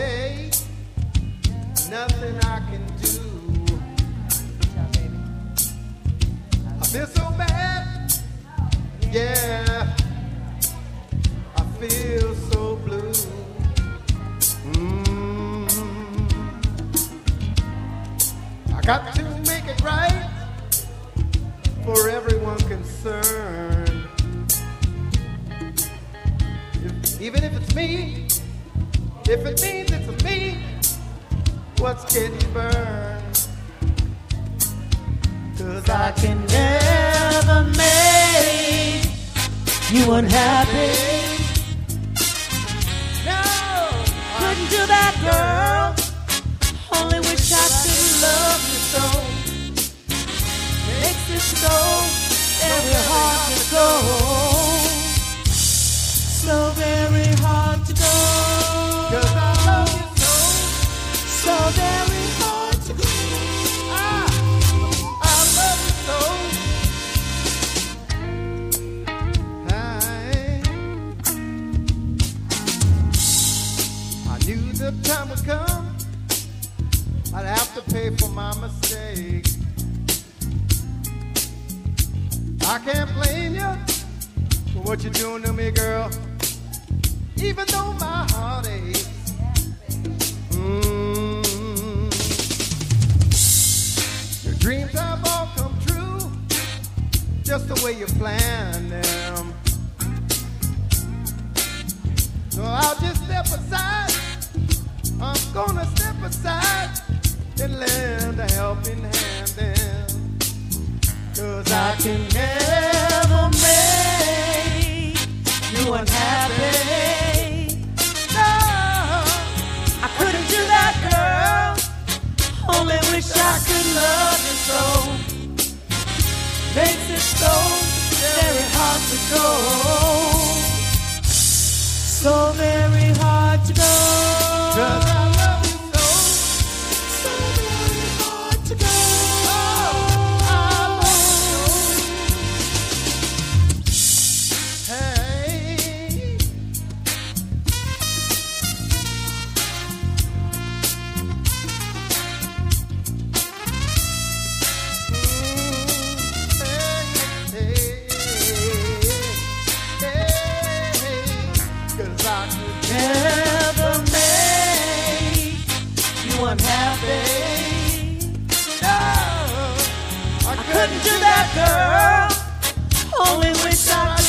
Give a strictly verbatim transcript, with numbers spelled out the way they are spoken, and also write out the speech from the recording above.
say, nothing I can do. I feel so bad, yeah, I feel so blue. Mm. I got to make it right for everyone concerned. If, even if it's me, if it means it's me, what's getting burned? 'Cause I can never make you unhappy. No, couldn't do that, girl. Only wish I could love you so. Makes it so very hard to go. So very hard to go. 'Cause I love you so. So very hard to go. Ah, I love you so. I, I knew the time would come. I'd have to pay for my mistake. I can't blame you for what you're doing to me, girl. Even though my heart aches. Mm. Your dreams have all come true, just the way you planned them. So I'll just step aside. I'm gonna step aside and lend a helping hand then. 'Cause I can never make you unhappy. No, I couldn't do that, girl. Only wish I could love you so. Makes it so very hard to go. So very hard to go. 'Cause I love you so. So very hard to go. Oh, I love you so. Hey. Never make you unhappy. No, I couldn't do that, girl. Only wish I